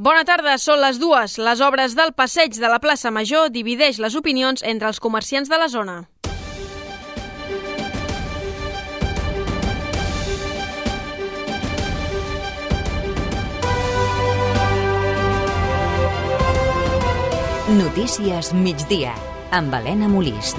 Bona tarda, són les 2. Les obres del passeig de la plaça Major divideix les opinions entre els comerciants de la zona. Notícies migdia, amb Helena Molist.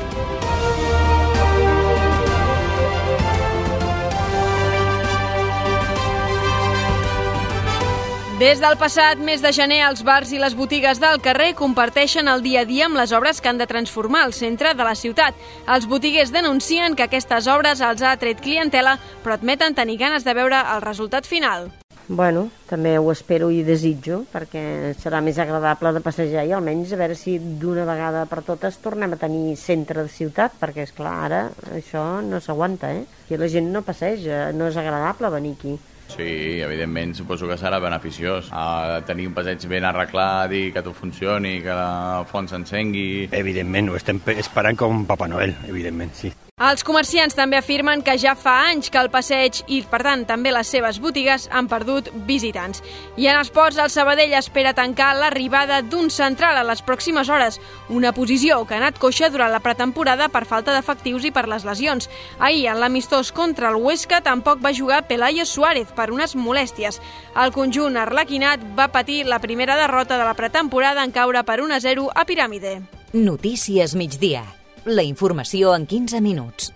Des del passat mes de gener, els bars i les botigues del carrer comparteixen el dia a dia amb les obres que han de transformar el centre de la ciutat. Els botiguers denuncien que aquestes obres els ha atret clientela, però admeten tenir ganes de veure el resultat final. Bueno, també ho espero i desitjo, perquè serà més agradable de passejar i almenys a veure si d'una vegada per totes tornem a tenir centre de ciutat, perquè, esclar, ara això no s'aguanta, Aquí la gent no passeja, no és agradable venir aquí. Sí, evidentment, suposo que serà beneficiós. Tenir un passeig ben arreglat i que tot funcioni, que la font s'encengui. Evidentment, ho estem esperant com Papa Noel, evidentment, sí. Els comerciants també afirmen que ja fa anys que el passeig i, per tant, també les seves botigues han perdut visitants. I en esports, el Sabadell espera tancar l'arribada d'un central a les pròximes hores, una posició que ha anat coixa durant la pretemporada per falta d'efectius i per les lesions. Ahir, en l'amistós contra el Huesca, tampoc va jugar Pelayo Suárez per unes molèsties. El conjunt arlequinat va patir la primera derrota de la pretemporada en caure per 1-0 a Piràmide. Notícies migdia. La informació en 15 minuts.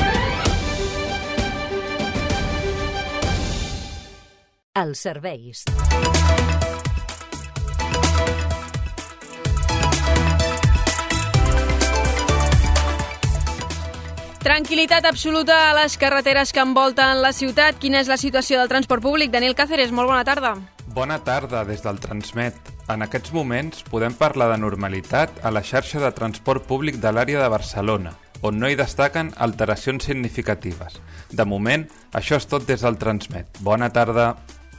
Els serveis. Tranquil·litat absoluta a les carreteres que envolten la ciutat. Quina és la situació del transport públic? Daniel Cáceres, molt bona tarda. Bona tarda des del Transmet. En aquests moments podem parlar de normalitat a la xarxa de transport públic de l'àrea de Barcelona, on no hi destaquen alteracions significatives. De moment, això és tot des del Transmet. Bona tarda.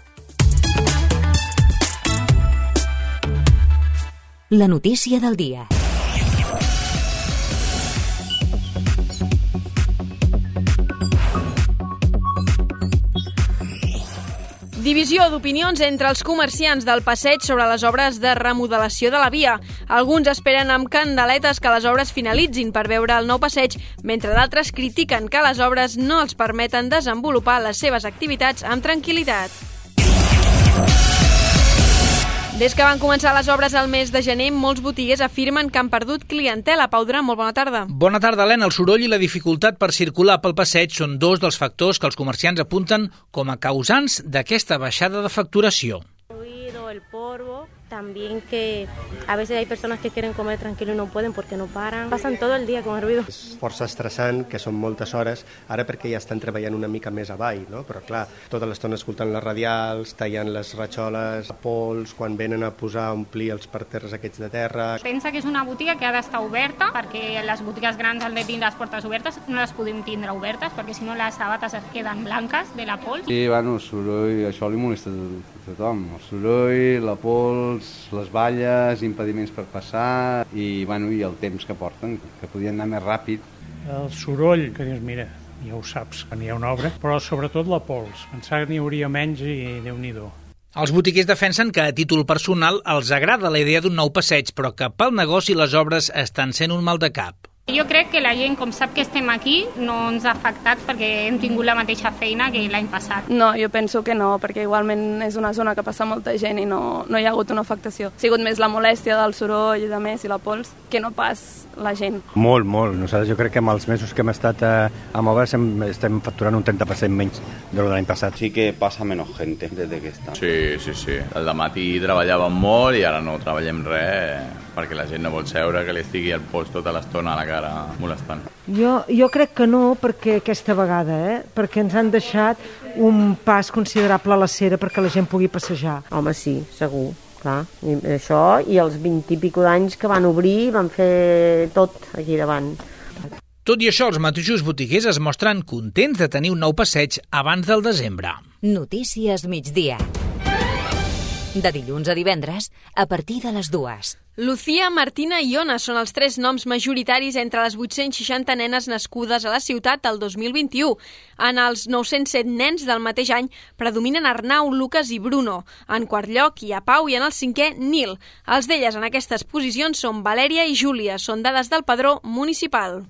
La notícia del dia. Divisió d'opinions entre els comerciants del passeig sobre les obres de remodelació de la via. Alguns esperen amb candeletes que les obres finalitzin per veure el nou passeig, mentre d'altres critiquen que les obres no els permeten desenvolupar les seves activitats amb tranquil·litat. Des que van començar les obres al mes de gener, molts botiguers afirmen que han perdut clientela. Pau Duran, molt bona tarda. Bona tarda, Helena. El soroll i la dificultat per circular pel passeig són dos dels factors que els comerciants apunten com a causants d'aquesta baixada de facturació. El polvo, también que a veces hay personas que quieren comer tranquilo y no pueden porque no paran. Pasan todo el día con el ruido. És força estressant, que són moltes hores, ara perquè ja estan treballant una mica més avall, no? Però clar, tota l'estona escoltant les radials, tallant les ratxoles, pols, quan venen a posar, omplir els parterres aquests de terra. Pensa que és una botiga que ha d'estar oberta, perquè les botigues grans han de tindre les portes obertes, no les podem tindre obertes, perquè si no les sabates es queden blanques de la pols. Sí, bueno, el soroll, això li molesta a tothom, el soroll, la pols, les valles, impediments per passar i el temps que porten, que podien anar més ràpid. El soroll, que dius, mira, ja ho saps, quan hi ha una obra, però sobretot la pols. Pensava que n'hi hauria menys i Déu-n'hi-do. Els botiguers defensen que a títol personal els agrada la idea d'un nou passeig, però que pel negoci les obres estan sent un mal de cap. Jo crec que la gent, com sap que estem aquí, no ens ha afectat perquè hem tingut la mateixa feina que l'any passat. No, jo penso que no, perquè igualment és una zona que passa molta gent i no hi ha hagut una afectació. Ha sigut més la molèstia del soroll i de més i la pols que no pas la gent. Molt. Nosaltres jo crec que amb els mesos que hem estat amb obres estem facturant un 30% menys de l'any passat. Sí que passa menys gent des que està. Sí. El dematí treballàvem molt i ara no treballem res perquè la gent no vol seure que li estigui el pols tota l'estona a la cara molestant. Jo crec que no, perquè aquesta vegada, perquè ens han deixat un pas considerable a la cera perquè la gent pugui passejar. Home, sí, segur. Clar, i això i els 20 i pico d'anys que van obrir van fer tot aquí davant. Tot i això, els mateixos botiguers es mostren contents de tenir un nou passeig abans del desembre. Notícies migdia. De dilluns a divendres, a partir de les 2. Lucía, Martina i Ona són els 3 noms majoritaris entre les 860 nenes nascudes a la ciutat el 2021. En els 907 nens del mateix any predominen Arnau, Lucas i Bruno. En quart lloc hi ha Pau i en el 5è Nil. Els d'elles en aquestes posicions són Valèria i Júlia. Són dades del padró municipal.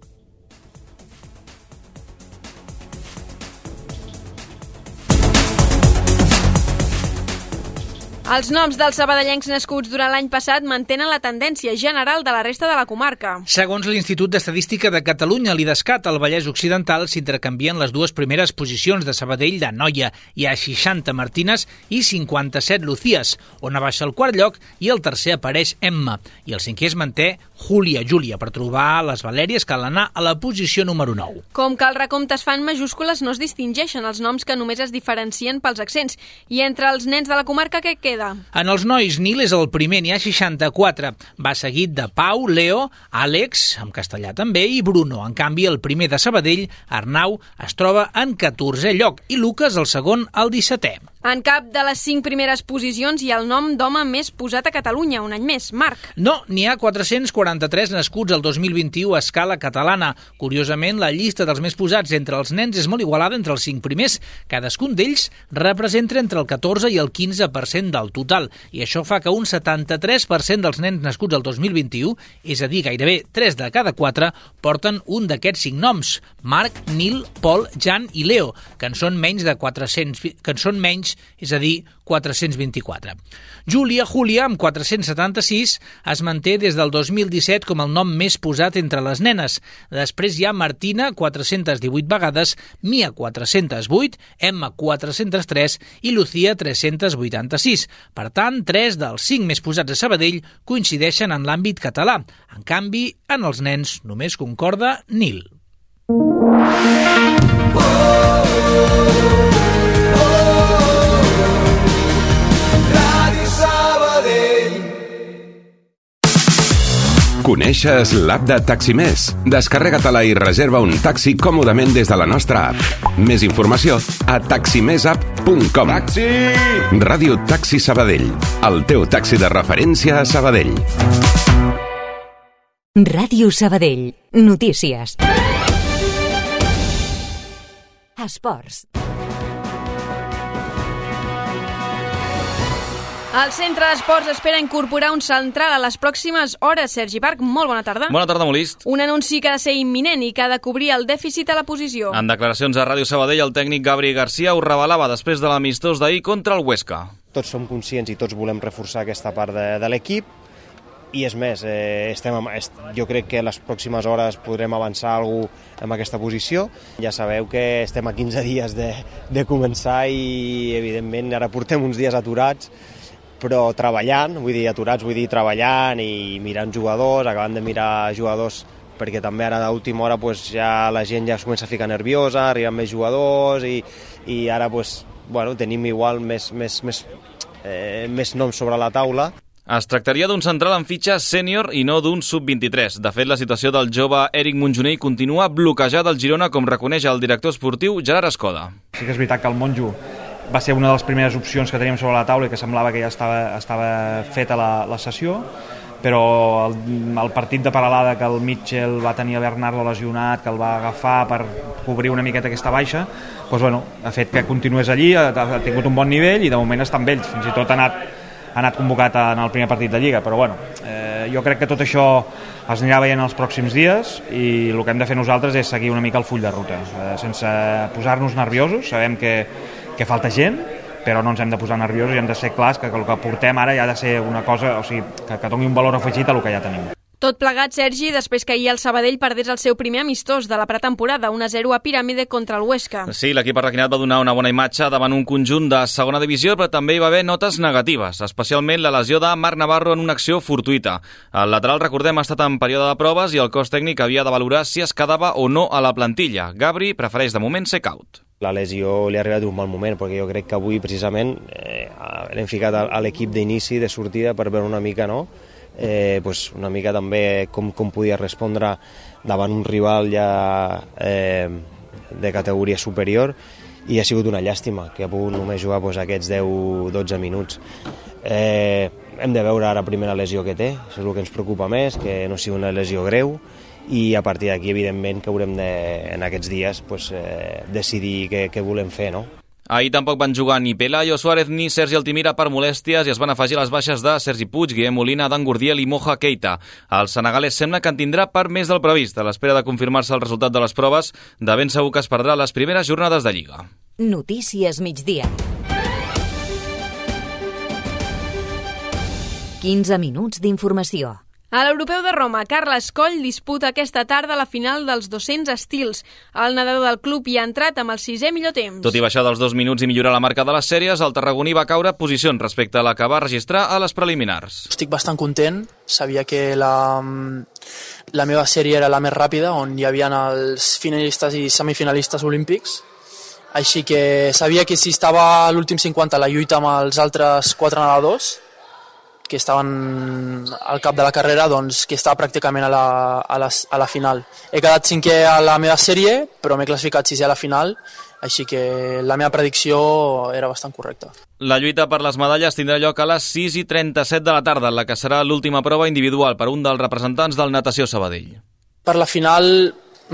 Els noms dels sabadellencs nascuts durant l'any passat mantenen la tendència general de la resta de la comarca. Segons l'Institut d'Estadística de Catalunya, l'IDESCAT, al Vallès Occidental s'intercanvien les dues primeres posicions de Sabadell d'Anoia. Hi ha 60 Martines i 57 Lucías, on baixa el quart lloc i el tercer apareix Emma. I el 5è es manté Júlia. Per trobar les Valèries cal anar a la posició número 9. Com que els recomptes fan majúscules, no es distingeixen els noms que només es diferencien pels accents. I entre els nens de la comarca, què queda? En els nois, Nil és el primer, n'hi ha 64. Va seguit de Pau, Leo, Àlex, en castellà també, i Bruno. En canvi, el primer de Sabadell, Arnau, es troba en 14è lloc i Lucas el segon al 17è. En cap de les 5 primeres posicions hi ha el nom d'home més posat a Catalunya, un any més, Marc. No, n'hi ha 443 nascuts el 2021 a escala catalana. Curiosament, la llista dels més posats entre els nens és molt igualada entre els 5 primers. Cadascun d'ells representa entre el 14 i el 15% del total, i això fa que un 73% dels nens nascuts el 2021, és a dir, gairebé 3 de cada 4, porten un d'aquests 5 noms: Marc, Nil, Pol, Jan i Leo, que en són menys de 400, és a dir, 424. Júlia, amb 476, es manté des del 2017 com el nom més posat entre les nenes. Després hi ha Martina, 418 vegades, Mia, 408, Emma, 403 i Lucía, 386. Per tant, 3 dels 5 més posats a Sabadell coincideixen en l'àmbit català. En canvi, en els nens només concorda Nil. Coneixes l'app de Taximés? Descarrega-te-la i reserva un taxi còmodament des de la nostra app. Més informació a taximesapp.com. Taxi! Ràdio Taxi Sabadell, el teu taxi de referència a Sabadell. Ràdio Sabadell. Notícies. Esports. El Centre d'Esports espera incorporar un central a les pròximes hores. Sergi Parc, molt bona tarda. Bona tarda, Molist. Un anunci que ha de ser imminent i que ha de cobrir el dèficit a la posició. En declaracions a Ràdio Sabadell, el tècnic Gabri Garcia ho revelava després de l'amistós d'ahir contra el Huesca. Tots som conscients i tots volem reforçar aquesta part de l'equip, i és més, jo crec que a les pròximes hores podrem avançar alguna cosa en aquesta posició. Ja sabeu que estem a 15 dies de començar i, evidentment, ara portem uns dies aturats, però treballant, vull dir treballant i mirant jugadors, acabant de mirar jugadors, perquè també ara d'última hora ja la gent ja es comença a ficar nerviosa, arriben més jugadors i ara tenim igual més noms sobre la taula. Es tractaria d'un central en fitxa sènior i no d'un sub-23. De fet, la situació del jove Eric Monjonell continua bloquejada al Girona, com reconeix el director esportiu Gerard Escoda. Sí que és veritat que el Monjo va ser una de les primeres opcions que teníem sobre la taula i que semblava que ja estava feta la sessió, però el partit de Peralada, que el Mitchell va tenir a Bernardo lesionat, que el va agafar per cobrir una miqueta aquesta baixa, ha fet que continués allí, ha tingut un bon nivell i de moment està amb ells. Fins i tot ha anat convocat en el primer partit de Lliga, però jo crec que tot això es anirà veient els pròxims dies i el que hem de fer nosaltres és seguir una mica el full de ruta, sense posar-nos nerviosos. Sabem que falta gent, però no ens hem de posar nerviosos i hem de ser clars que el que portem ara ja ha de ser una cosa, o sigui, que doni un valor afegit a el que ja tenim. Tot plegat, Sergi, després que ahir el Sabadell perdés el seu primer amistós de la pretemporada, 1-0 a Piràmide contra el Huesca. Sí, l'equip arlequinat va donar una bona imatge davant un conjunt de segona divisió, però també hi va haver notes negatives, especialment la lesió de Marc Navarro en una acció fortuïta. El lateral, recordem, ha estat en període de proves i el cos tècnic havia de valorar si es quedava o no a la plantilla. Gabri prefereix de moment ser caut. La lesió li ha arribat un mal moment, perquè jo crec que avui precisament l'hem ficat a l'equip d'inici, de sortida, per veure una mica, una mica també com podia respondre davant un rival ja de categoria superior, i ha sigut una llàstima que ha pogut només jugar aquests 10-12 minuts. Hem de veure ara primer la lesió que té, això és el que ens preocupa més, que no sigui una lesió greu, i a partir d'aquí, evidentment, que haurem en aquests dies decidir què volem fer, no? Ahir tampoc van jugar ni Pelayo Suárez ni Sergi Altimira per molèsties i es van afegir les baixes de Sergi Puig, Guillem Molina, Dan Gurdiel i Moja Keita. El senegalès sembla que en tindrà per més del previst. A l'espera de confirmar-se el resultat de les proves, de ben segur que es perdrà les primeres jornades de Lliga. Notícies migdia. 15 minuts d'informació. A l'Europeu de Roma, Carles Coll disputa aquesta tarda la final dels 200 estils. El nedador del club hi ha entrat amb el 6è millor temps. Tot i baixar dels 2 minuts i millorar la marca de les sèries, el tarragoní va caure posicions respecte a la que va registrar a les preliminars. Estic bastant content. Sabia que la meva sèrie era la més ràpida, on hi havia els finalistes i semifinalistes olímpics. Així que sabia que si estava a l'últim 50 la lluita amb els altres 4 nedadors, que estaven al cap de la carrera, doncs que estava pràcticament a la final. He quedat 5è a la meva sèrie, però m'he classificat 6è a la final, així que la meva predicció era bastant correcta. La lluita per les medalles tindrà lloc a les 6:37 de la tarda, en la que serà l'última prova individual per un dels representants del Natació Sabadell. Per la final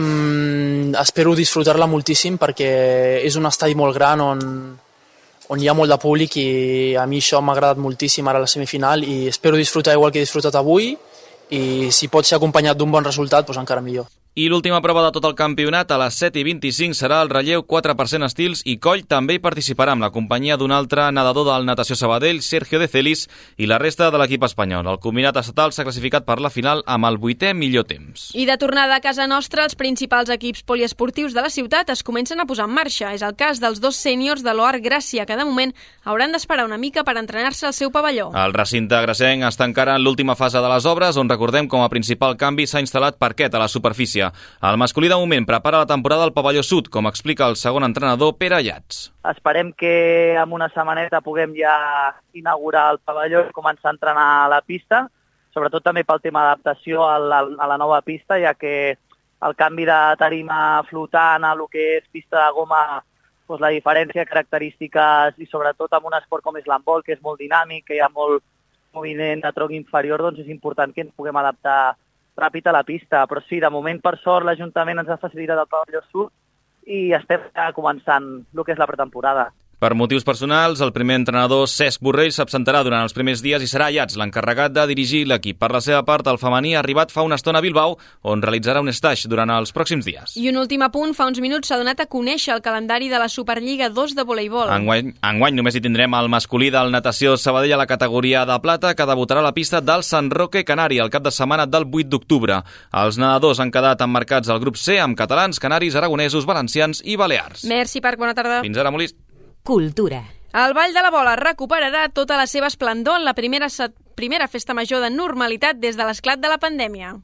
espero disfrutar-la moltíssim perquè és un estadi molt gran on hi ha molt de públic i a mi això m'ha agradat moltíssim ara a la semifinal i espero disfrutar igual que he disfrutat avui i si pot ser acompanyat d'un bon resultat, doncs encara millor. I l'última prova de tot el campionat a les 7:25 serà el relleu 4% estils i Coll també hi participarà amb la companyia d'un altre nedador del Natació Sabadell, Sergio de Celis, i la resta de l'equip espanyol. El combinat estatal s'ha classificat per la final amb el 8è millor temps. I de tornada a casa nostra, els principals equips poliesportius de la ciutat es comencen a posar en marxa. És el cas dels 2 sèniors de l'OAR Gràcia, que de moment hauran d'esperar una mica per entrenar-se al seu pavelló. El recinte grasenc està encara en l'última fase de les obres, on recordem com a principal canvi s'ha instal·lat parquet a la superfície. El masculí de moment prepara la temporada al pavelló sud, com explica el segon entrenador, Pere Llats. Esperem que en una setmaneta puguem ja inaugurar el pavelló i començar a entrenar a la pista, sobretot també pel tema d'adaptació a la nova pista, ja que el canvi de tarima flotant a el que és pista de goma, doncs la diferència, característiques i sobretot amb un esport com és l'handbol, que és molt dinàmic, que hi ha molt moviment de tronc inferior, doncs és important que ens puguem adaptar ràpid a la pista, però sí, de moment, per sort, l'Ajuntament ens ha facilitat el pavelló sud i estem començant el que és la pretemporada. Per motius personals, el primer entrenador, Cesc Borrell, s'absentarà durant els primers dies i serà Llats l'encarregat de dirigir l'equip. Per la seva part, el femení ha arribat fa una estona a Bilbao, on realitzarà un stage durant els pròxims dies. I un últim apunt, fa uns minuts s'ha donat a conèixer el calendari de la Superliga 2 de voleibol. Enguany només hi tindrem el masculí del Natació Sabadell a la categoria de plata, que debutarà a la pista del Sant Roque Canari el cap de setmana del 8 d'octubre. Els nedadors han quedat emmarcats al grup C amb catalans, canaris, aragonesos, valencians i balears. Merci, Parc, bona tarda. Fins ara, Molist. Cultura. El Ball de la Bola recuperarà tota la seva esplendor en la primera festa major de normalitat des de l'esclat de la pandèmia.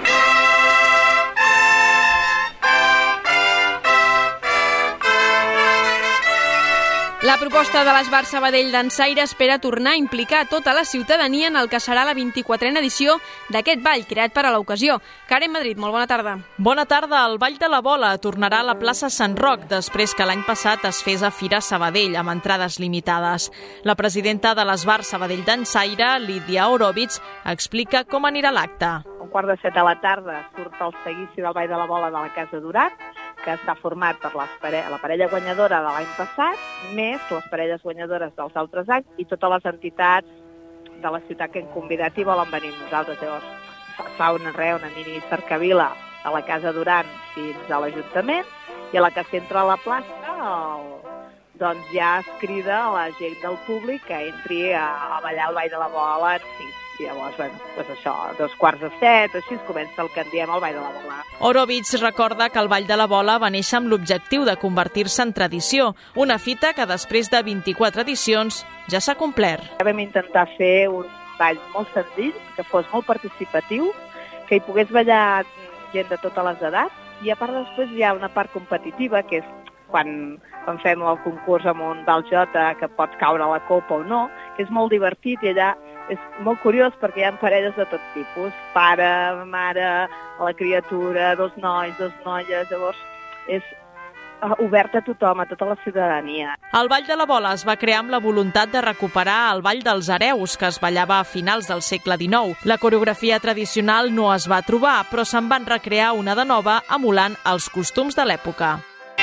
La proposta de l'Esbar Sabadell Dansaire espera tornar a implicar tota la ciutadania en el que serà la 24a edició d'aquest ball creat per a l'ocasió. Karen Madrid, molt bona tarda. Bona tarda. El Ball de la Bola tornarà a la plaça Sant Roc després que l'any passat es fes a Fira Sabadell amb entrades limitades. La presidenta de l'Esbar Sabadell Dansaire, Lídia Orovitz, explica com anirà l'acte. A 6:15 de la tarda surt el seguici del Ball de la Bola de la Casa Durat, que està format per la parella guanyadora de l'any passat, més les parelles guanyadores dels altres anys i totes les entitats de la ciutat que hem convidat i volen venir amb nosaltres. Llavors fa una mini cercavila a la Casa Duran fins a l'Ajuntament i a la que s'entra a la plaça doncs ja es crida a la gent del públic que entri a ballar el Ball de la Bola en 6. I llavors, doncs això, 6:45, així es comença el que en diem el Ball de la Bola. Orovitz recorda que el Ball de la Bola va néixer amb l'objectiu de convertir-se en tradició, una fita que després de 24 edicions ja s'ha complert. Vam intentar fer un ball molt senzill, que fos molt participatiu, que hi pogués ballar gent de totes les edats, i a part després hi ha una part competitiva, que és quan fem el concurs amb un ball jota que pots caure a la copa o no, que és molt divertit i allà és molt curiós perquè hi ha parelles de tot tipus, pare, mare, la criatura, 2 nois, 2 noies, llavors és obert a tothom, a tota la ciutadania. El Ball de la Bola es va crear amb la voluntat de recuperar el Ball dels Hereus, que es ballava a finals del segle XIX. La coreografia tradicional no es va trobar, però se'n van recrear una de nova, emulant els costums de l'època.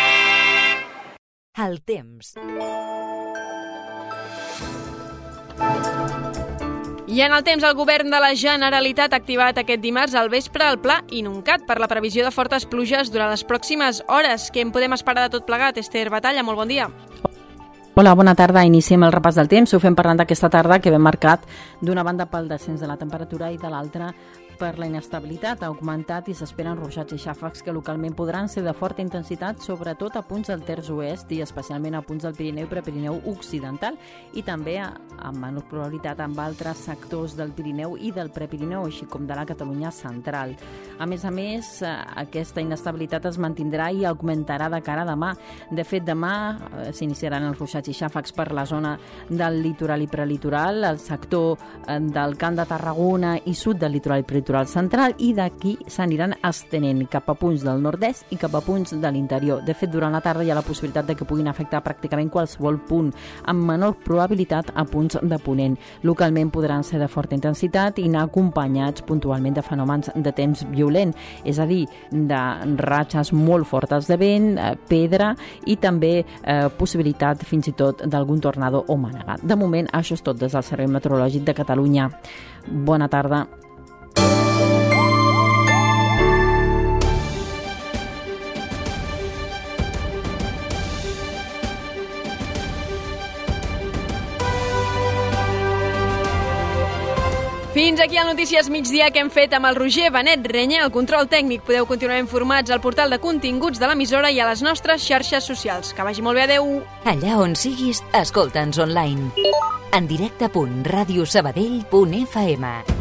El temps. I en el temps, el govern de la Generalitat ha activat aquest dimarts al vespre el pla Inuncat per la previsió de fortes pluges durant les pròximes hores. Què en podem esperar de tot plegat? Esther Batalla, molt bon dia. Hola, bona tarda. Iniciem el repàs del temps. Ho fem parlant d'aquesta tarda que ve marcat d'una banda pel descens de la temperatura i de l'altra per la inestabilitat. Ha augmentat i s'esperen ruixats i xàfecs que localment podran ser de forta intensitat, sobretot a punts del terç oest i especialment a punts del Pirineu i Prepirineu occidental, i també amb menor probabilitat amb altres sectors del Pirineu i del Prepirineu, així com de la Catalunya central. A més, aquesta inestabilitat es mantindrà i augmentarà de cara a demà. De fet, demà s'iniciaran els ruixats i xàfecs per la zona del litoral i prelitoral, el sector del Camp de Tarragona i sud del litoral i prelitoral central, i d'aquí s'aniran estenent cap a punts del nord-est i cap a punts de l'interior. De fet, durant la tarda hi ha la possibilitat de que puguin afectar pràcticament qualsevol punt, amb menor probabilitat a punts de ponent. Localment podran ser de forta intensitat i anar acompanyats puntualment de fenòmens de temps violent, és a dir, de ratxes molt fortes de vent, pedra i també possibilitat fins i tot d'algun tornado o mànega. De moment, això és tot des del Servei Meteorològic de Catalunya. Bona tarda. Fins aquí el Notícies Migdia que hem fet amb el Roger Benet Renya, el control tècnic. Podeu continuar informats al portal de continguts de l'emissora i a les nostres xarxes socials. Que vagi molt bé, adeu! Allà on siguis, escolta'ns online. En directe.radiosabadell.fm